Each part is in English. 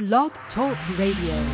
Blog Talk Radio.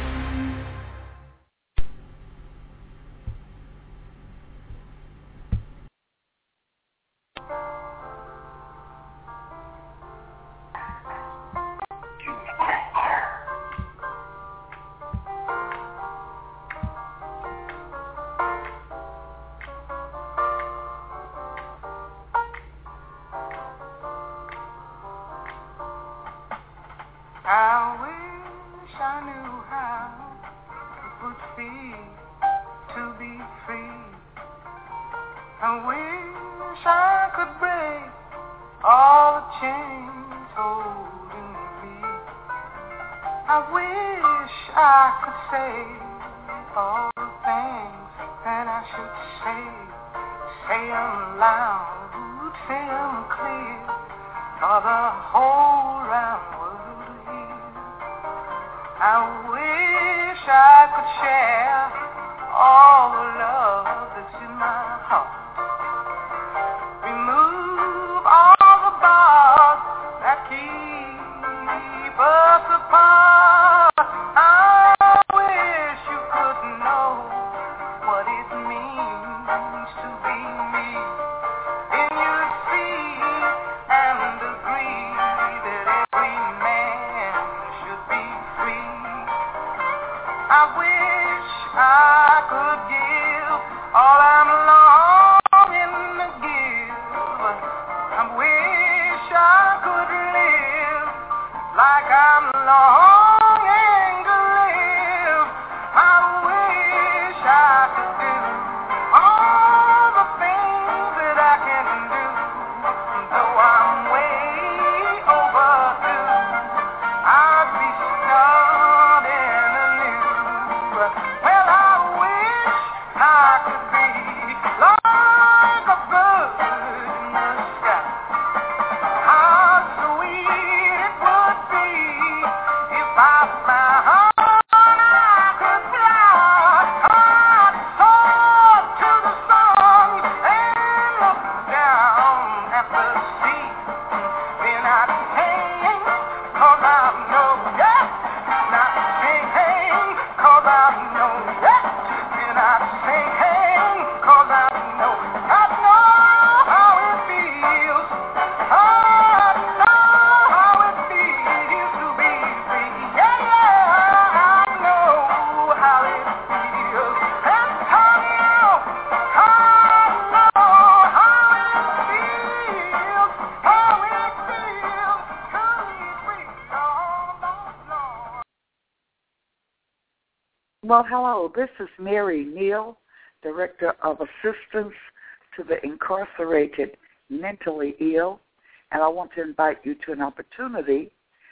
Well, hello, this is Mary Neal, Director of Assistance to the Incarcerated Mentally Ill, and I want to invite you to an opportunity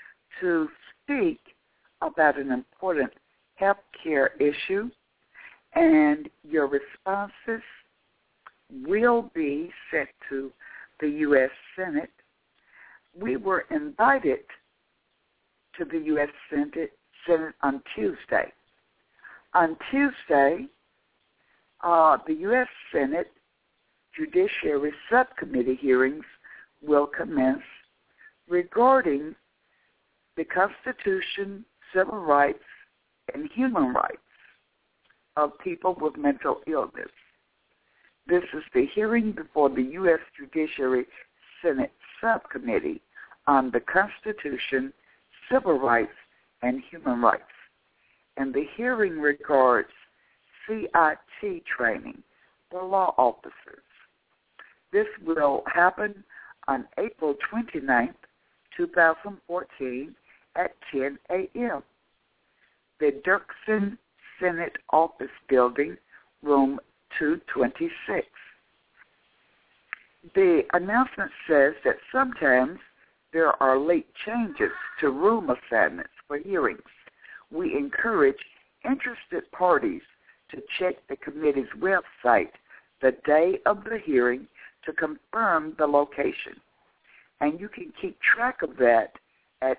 to speak about an important health care issue, and your responses will be sent to the U.S. Senate. We were invited to the U.S. Senate on Tuesday. On Tuesday, the U.S. Senate Judiciary Subcommittee hearings will commence regarding the Constitution, civil rights, and human rights of people with mental illness. This is the hearing before the U.S. Judiciary Senate Subcommittee on the Constitution, civil rights, and human rights. And the hearing regards CIT training for law officers. This will happen on April 29th, 2014 at 10 a.m. The Dirksen Senate Office Building, room 226. The announcement says that sometimes there are late changes to room assignments for hearings. We encourage interested parties to check the committee's website the day of the hearing to confirm the location. And you can keep track of that at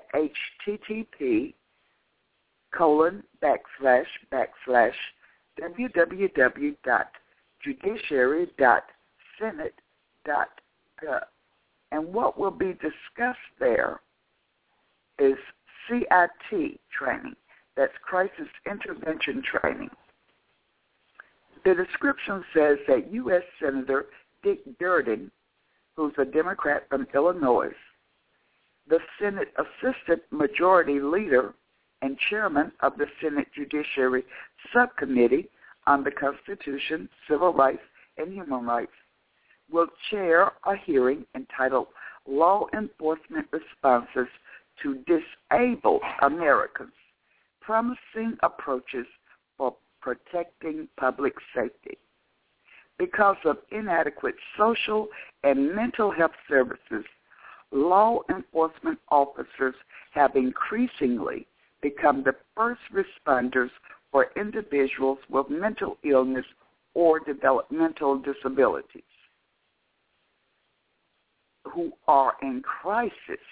http://www.judiciary.senate.gov. And what will be discussed there is CIT training. That's crisis intervention training. The description says that U.S. Senator Dick Durbin, who's a Democrat from Illinois, the Senate Assistant Majority Leader and Chairman of the Senate Judiciary Subcommittee on the Constitution, Civil Rights, and Human Rights, will chair a hearing entitled Law Enforcement Responses to Disabled Americans, Promising Approaches for Protecting Public Safety. Because of inadequate social and mental health services, law enforcement officers have increasingly become the first responders for individuals with mental illness or developmental disabilities who are in crisis.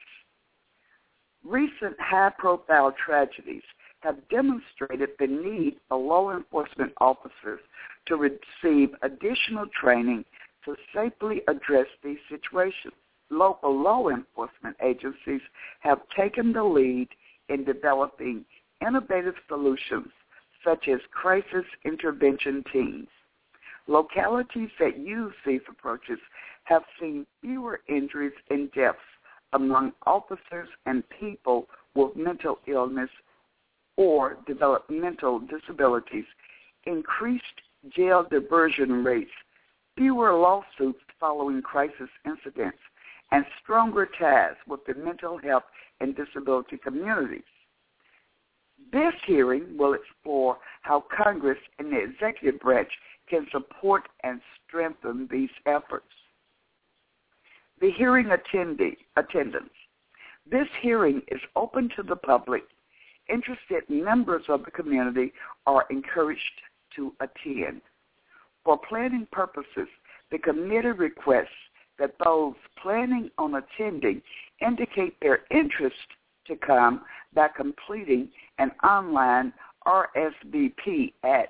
Recent high-profile tragedies have demonstrated the need for law enforcement officers to receive additional training to safely address these situations. Local law enforcement agencies have taken the lead in developing innovative solutions such as crisis intervention teams. Localities that use these approaches have seen fewer injuries and deaths among officers and people with mental illness or developmental disabilities, increased jail diversion rates, fewer lawsuits following crisis incidents, and stronger ties with the mental health and disability communities. This hearing will explore how Congress and the executive branch can support and strengthen these efforts. The hearing attendance. This hearing is open to the public. Interested members of the community are encouraged to attend. For planning purposes, the committee requests that those planning on attending indicate their interest to come by completing an online RSVP at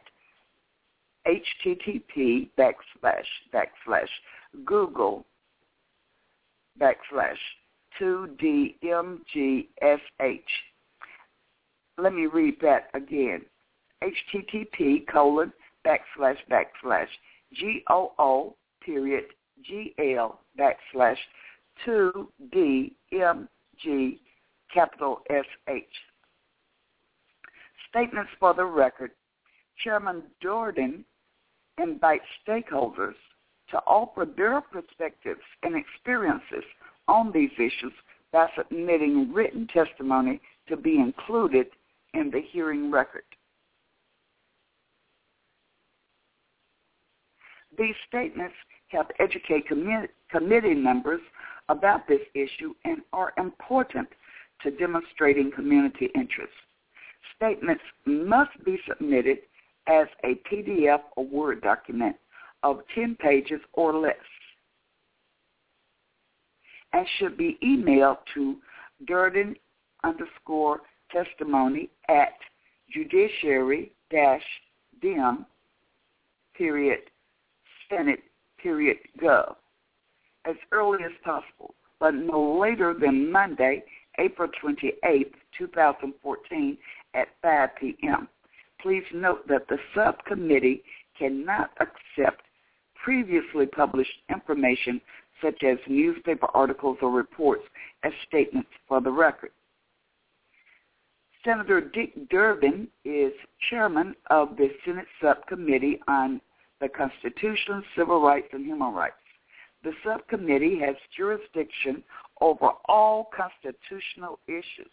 http://google.com/2DMGSH. Let me read that again. http://GOO.GL/2DMG_SH. Statements for the record. Chairman Durbin invites stakeholders to offer their perspectives and experiences on these issues by submitting written testimony to be included in the hearing record. These statements help educate committee members about this issue and are important to demonstrating community interest. Statements must be submitted as a PDF or Word document of 10 pages or less and should be emailed to Durden_dem.Senate.gov as early as possible, but no later than Monday, April 28, 2014 at 5 p.m. Please note that the subcommittee cannot accept previously published information such as newspaper articles or reports as statements for the record. Senator Dick Durbin is chairman of the Senate Subcommittee on the Constitution, Civil Rights, and Human Rights. The subcommittee has jurisdiction over all constitutional issues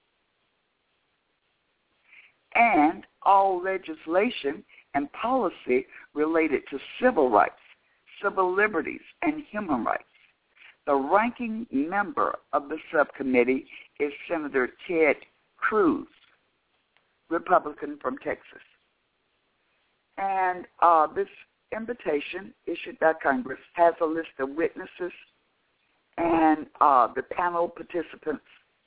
and all legislation and policy related to civil rights, civil liberties, and human rights. The ranking member of the subcommittee is Senator Ted Cruz, Republican from Texas. And this invitation issued by Congress has a list of witnesses and the panel participants.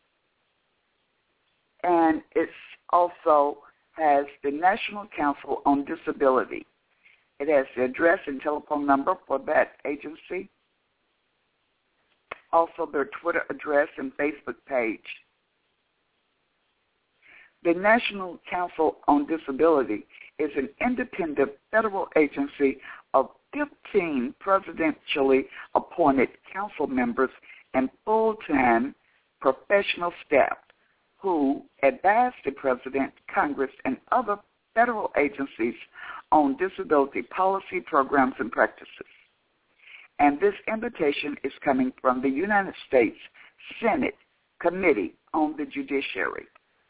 And it also has the National Council on Disability. It has the address and telephone number for that agency. Also their Twitter address and Facebook page. The National Council on Disability is an independent federal agency of 15 presidentially appointed council members and full-time professional staff who advise the President, Congress, and other federal agencies on disability policy, programs, and practices. And this invitation is coming from the United States Senate Committee on the Judiciary.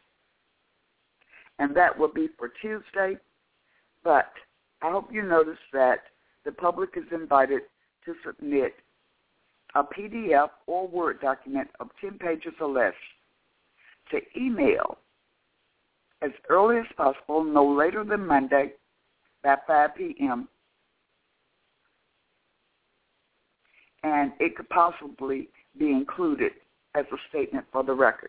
And that will be for Tuesday, but I hope you notice that the public is invited to submit a PDF or Word document of 10 pages or less to email as early as possible, no later than Monday by 5 p.m., and it could possibly be included as a statement for the record.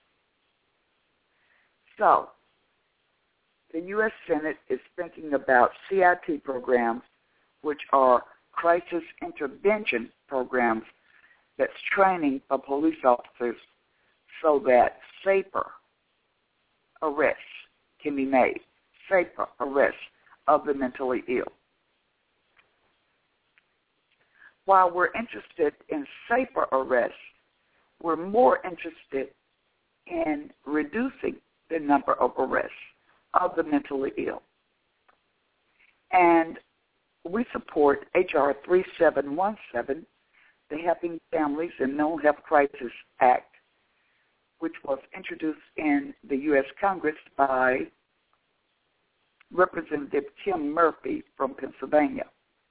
So, the U.S. Senate is thinking about CIT programs, which are crisis intervention programs that's training for police officers so that safer arrests can be made, safer arrests of the mentally ill. While we're interested in safer arrests, we're more interested in reducing the number of arrests of the mentally ill. And we support H.R. 3717, the Helping Families in Mental Health Crisis Act, which was introduced in the U.S. Congress by Representative Tim Murphy from Pennsylvania.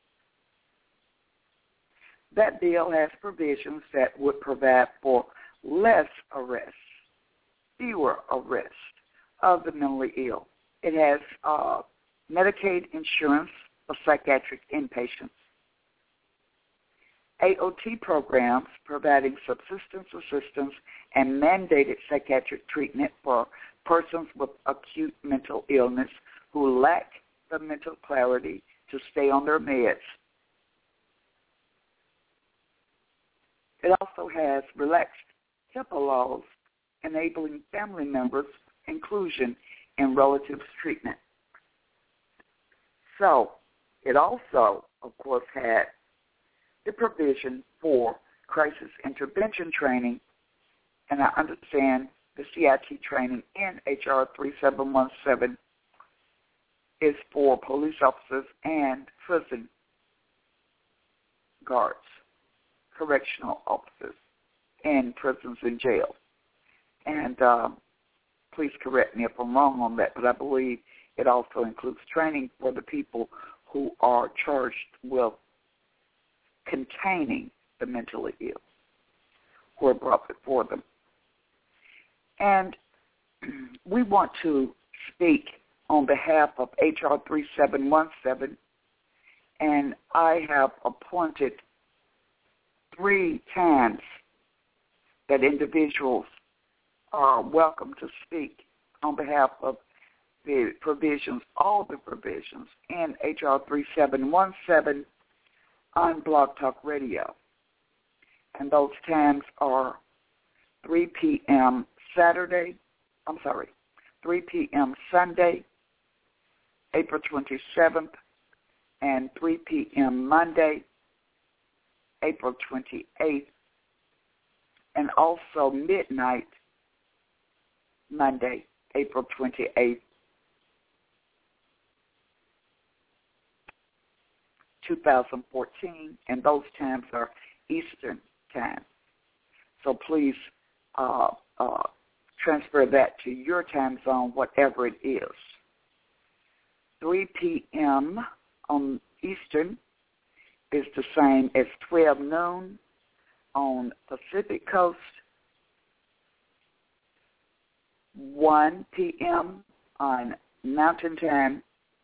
That bill has provisions that would provide for less arrests, fewer arrests of the mentally ill. It has Medicaid insurance for psychiatric inpatients, AOT programs providing subsistence assistance and mandated psychiatric treatment for persons with acute mental illness who lack the mental clarity to stay on their meds. It also has relaxed HIPAA laws enabling family members' inclusion in relatives treatment. So, it also, of course, had the provision for crisis intervention training, and I understand the CIT training in H.R. 3717 is for police officers and prison guards, correctional officers in prisons and jails. And please correct me if I'm wrong on that, but I believe it also includes training for the people who are charged with containing the mentally ill who are brought before them. And we want to speak on behalf of H.R. 3717, and I have appointed 3 times that individuals are welcome to speak on behalf of the provisions, all the provisions in H.R. 3717 on Blog Talk Radio. And those times are 3 p.m. Sunday, April 27th, and 3 p.m. Monday, April 28th, and also midnight, Monday, April 28th, 2014, and those times are Eastern time. So please transfer that to your time zone, whatever it is. 3 p.m. on Eastern is the same as 12 noon on Pacific Coast, 1 p.m. on Mountain Time,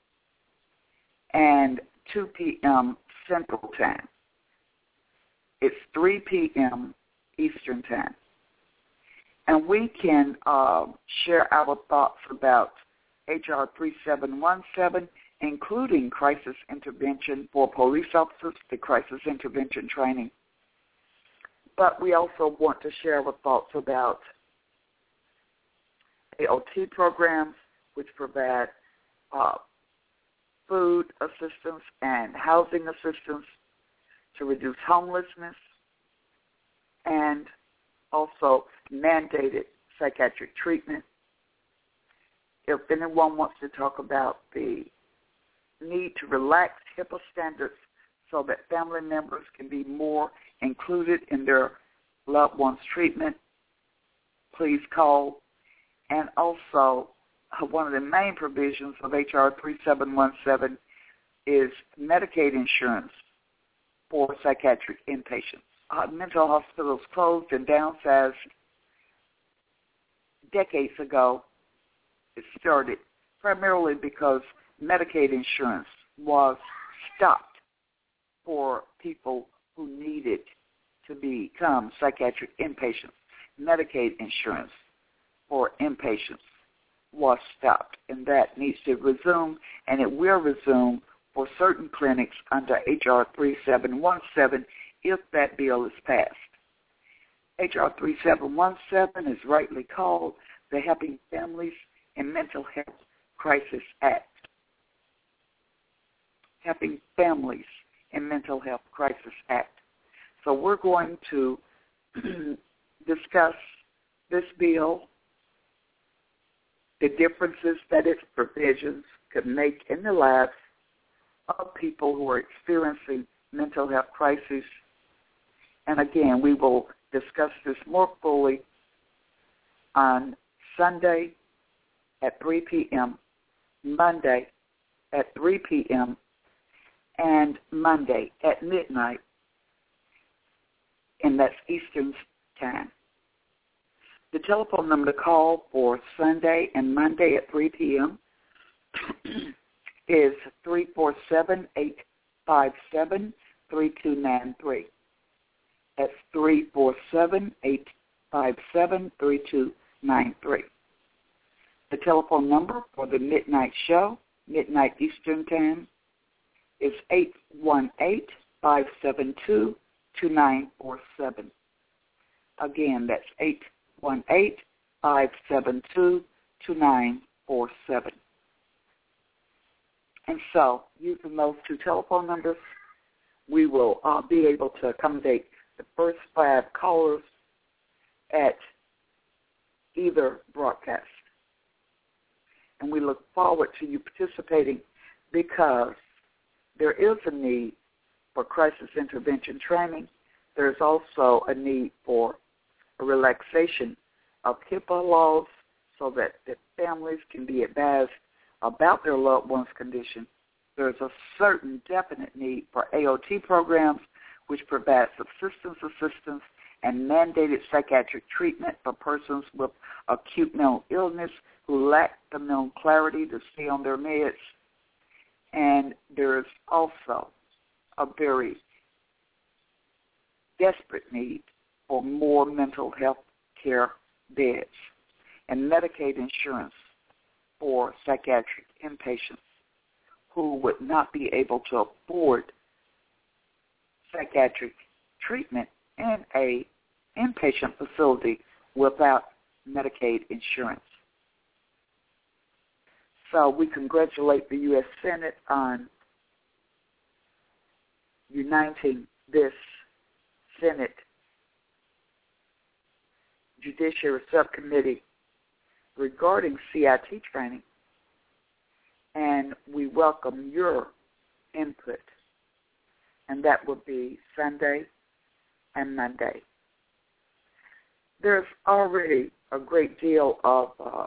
and 2 p.m. Central Time. It's 3 p.m. Eastern Time. And we can share our thoughts about H.R. 3717, including crisis intervention for police officers, the crisis intervention training. But we also want to share our thoughts about AOT programs, which provide food assistance and housing assistance to reduce homelessness, and also mandated psychiatric treatment. If anyone wants to talk about the need to relax HIPAA standards so that family members can be more included in their loved one's treatment, please call. And also, one of the main provisions of H.R. 3717 is Medicaid insurance for psychiatric inpatients. Mental hospitals closed and downsized decades ago. It started primarily because Medicaid insurance was stopped for people who needed to become psychiatric inpatients. Medicaid insurance for inpatients was stopped, and that needs to resume, and it will resume for certain clinics under H.R. 3717 if that bill is passed. H.R. 3717 is rightly called the Helping Families in Mental Health Crisis Act. Helping Families in Mental Health Crisis Act. So we're going to discuss this bill, the differences that its provisions could make in the lives of people who are experiencing mental health crises. And again, we will discuss this more fully on Sunday at 3 p.m., Monday at 3 p.m., and Monday at midnight, and that's Eastern Time. The telephone number to call for Sunday and Monday at 3 p.m. is 347-857-3293. That's 347-857-3293. The telephone number for the midnight show, midnight Eastern Time, is 818-572-2947. Again, that's 818-572-2947. And so, using those two telephone numbers, we will be able to accommodate the first 5 callers at either broadcast. And we look forward to you participating because there is a need for crisis intervention training. There's also a need for a relaxation of HIPAA laws so that the families can be advised about their loved one's condition. There's a certain definite need for AOT programs, which provide subsistence assistance and mandated psychiatric treatment for persons with acute mental illness who lack the mental clarity to stay on their meds. And there's also a very desperate need for more mental health care beds and Medicaid insurance for psychiatric inpatients who would not be able to afford psychiatric treatment in a inpatient facility without Medicaid insurance. So we congratulate the U.S. Senate on uniting this Senate Judiciary Subcommittee regarding CIT training, and we welcome your input, and that will be Sunday and Monday. There's already a great deal of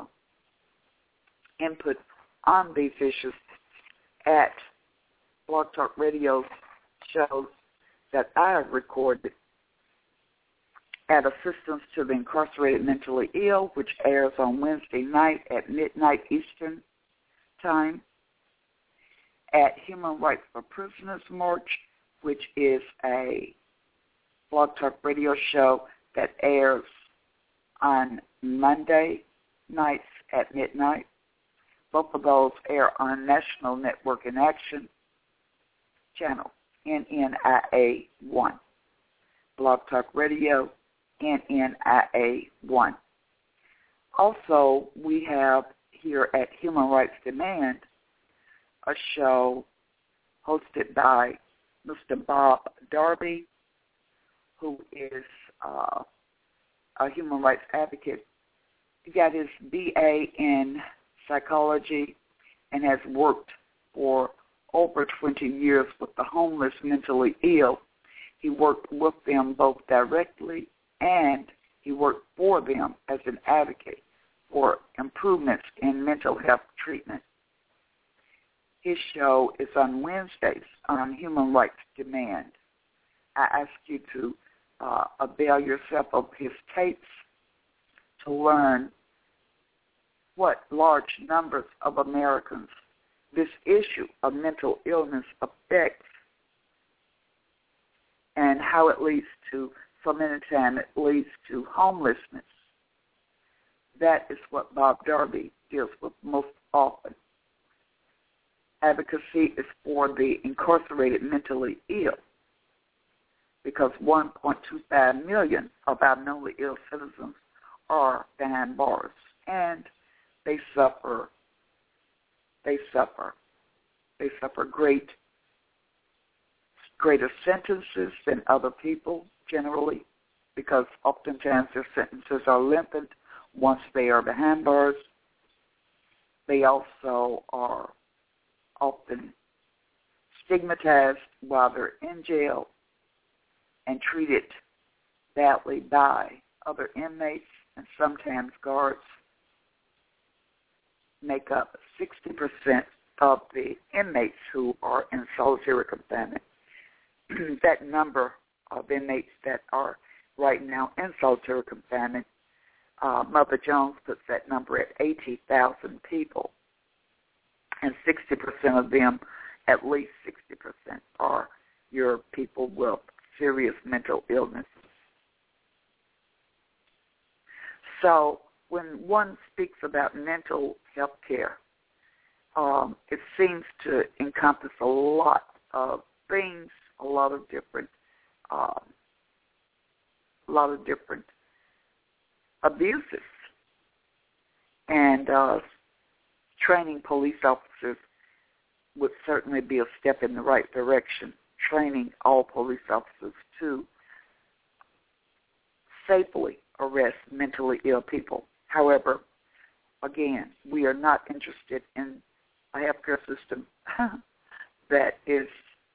input on these issues at Blog Talk Radio shows that I have recorded at Assistance to the Incarcerated Mentally Ill, which airs on Wednesday night at midnight Eastern Time, at Human Rights for Prisoners March, which is a Blog Talk Radio show that airs on Monday nights at midnight. Both of those air on National Network in Action channel, NNIA 1. Blog Talk Radio, NNIA 1. Also, we have here at Human Rights Demand a show hosted by Mr. Bob Darby, who is a human rights advocate. He got his BA in psychology and has worked for over 20 years with the homeless mentally ill. He worked with them both directly and he worked for them as an advocate for improvements in mental health treatment. His show is on Wednesdays on Human Rights Demand. I ask you to avail yourself of his tapes to learn what large numbers of Americans this issue of mental illness affects and how it leads to, so many times it leads to homelessness. That is what Bob Darby deals with most often. Advocacy is for the incarcerated mentally ill because 1.25 million of our mentally ill citizens are behind bars and they suffer greater sentences than other people generally because oftentimes their sentences are lengthened once they are behind bars. They also are often stigmatized while they're in jail and treated badly by other inmates, and sometimes guards make up 60% of the inmates who are in solitary confinement. That number of inmates that are right now in solitary confinement, Mother Jones puts that number at 80,000 people, and 60% of them, at least 60%, are your people with serious mental illness. So when one speaks about mental health care, it seems to encompass a lot of things, a lot of different abuses, and training police officers would certainly be a step in the right direction. Training all police officers to safely arrest mentally ill people. However, again, we are not interested in a healthcare system that is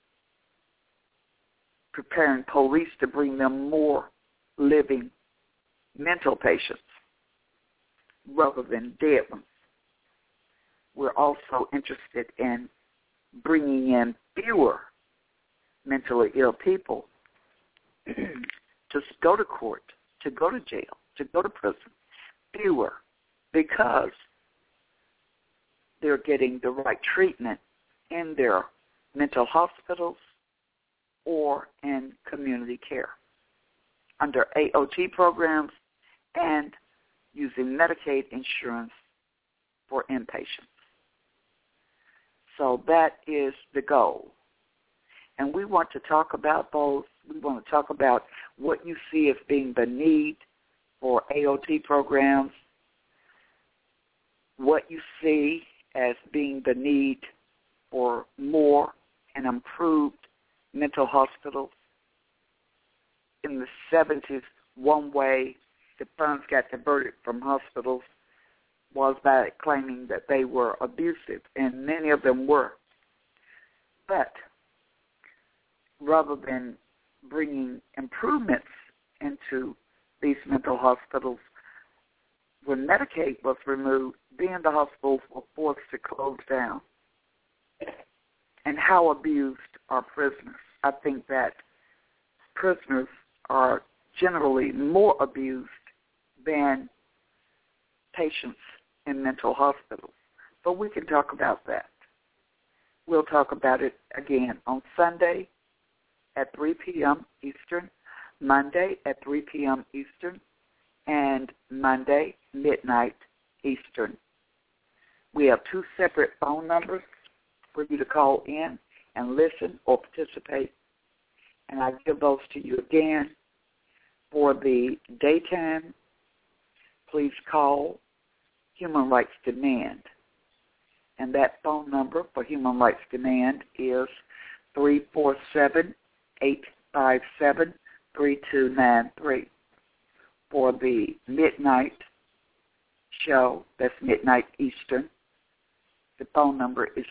preparing police to bring them more living mental patients rather than dead ones. We're also interested in bringing in fewer mentally ill people to go to court, to go to jail, to go to prison. Fewer, because they're getting the right treatment in their mental hospitals or in community care under AOT programs and using Medicaid insurance for inpatients. So that is the goal. And we want to talk about those. We want to talk about what you see as being the need for AOT programs, what you see as being the need for more and improved mental hospitals. In the 70s, one way the funds got diverted from hospitals was by claiming that they were abusive, and many of them were. But rather than bringing improvements into these mental hospitals, when Medicaid was removed, then the hospitals were forced to close down. And how abused are prisoners? I think that prisoners are generally more abused than patients in mental hospitals. But we can talk about that. We'll talk about it again on Sunday at 3 p.m. Eastern, Monday at 3 p.m. Eastern, and Monday, midnight Eastern. We have two separate phone numbers for you to call in and listen or participate. And I give those to you again. For the daytime, please call Human Rights Demand. And that phone number for Human Rights Demand is 347-857-3293. For the midnight show, that's midnight Eastern, the phone number is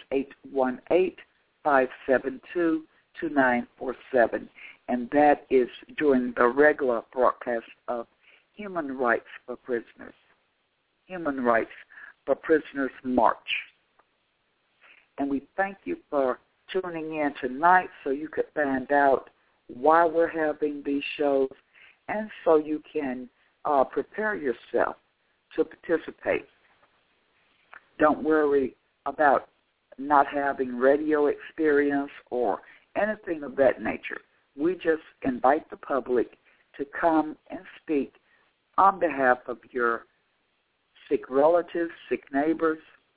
818-572-2947. And that is during the regular broadcast of Human Rights for Prisoners. Human Rights for Prisoners March. And we thank you for tuning in tonight so you could find out why we're having these shows and so you can prepare yourself to participate. Don't worry about not having radio experience or anything of that nature. We just invite the public to come and speak on behalf of your sick relatives, sick neighbors,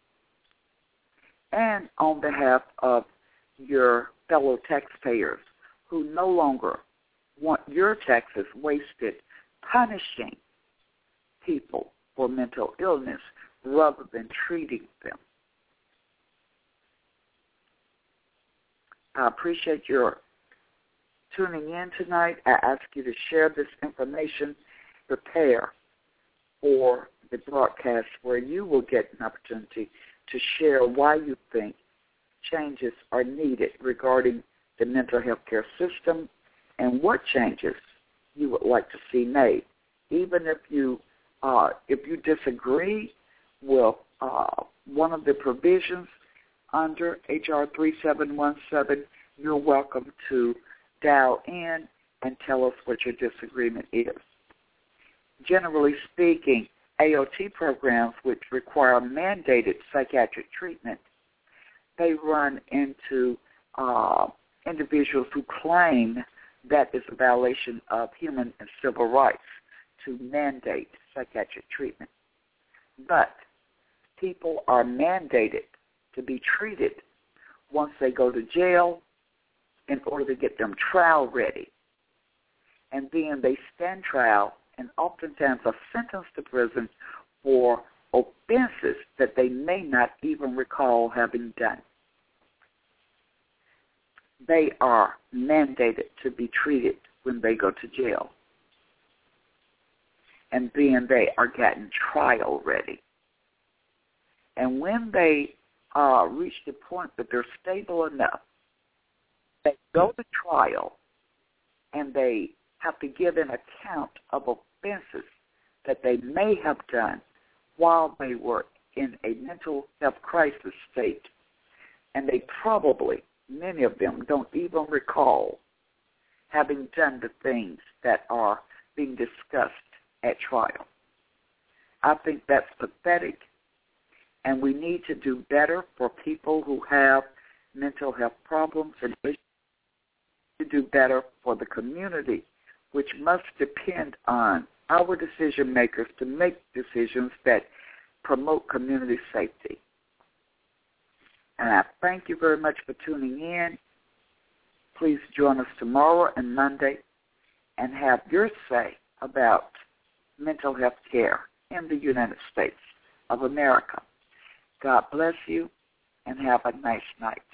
and on behalf of your fellow taxpayers who no longer want your taxes wasted punishing people for mental illness rather than treating them. I appreciate your tuning in tonight. I ask you to share this information, prepare for the broadcast where you will get an opportunity to share why you think changes are needed regarding the mental health care system and what changes you would like to see made. Even if you disagree with one of the provisions under H.R. 3717, you're welcome to dial in and tell us what your disagreement is. Generally speaking, AOT programs which require mandated psychiatric treatment, they run into individuals who claim that is a violation of human and civil rights to mandate psychiatric treatment. But people are mandated to be treated once they go to jail in order to get them trial ready. And then they stand trial and oftentimes are sentenced to prison for offenses that they may not even recall having done. They are mandated to be treated when they go to jail. And then they are getting trial ready. And when they reach the point that they're stable enough, they go to trial and they have to give an account of offenses that they may have done while they were in a mental health crisis state. And they probably, many of them, don't even recall having done the things that are being discussed at trial. I think that's pathetic, and we need to do better for people who have mental health problems and issues, to do better for the community, which must depend on our decision makers to make decisions that promote community safety. And I thank you very much for tuning in. Please join us tomorrow and Monday and have your say about mental health care in the United States of America. God bless you and have a nice night.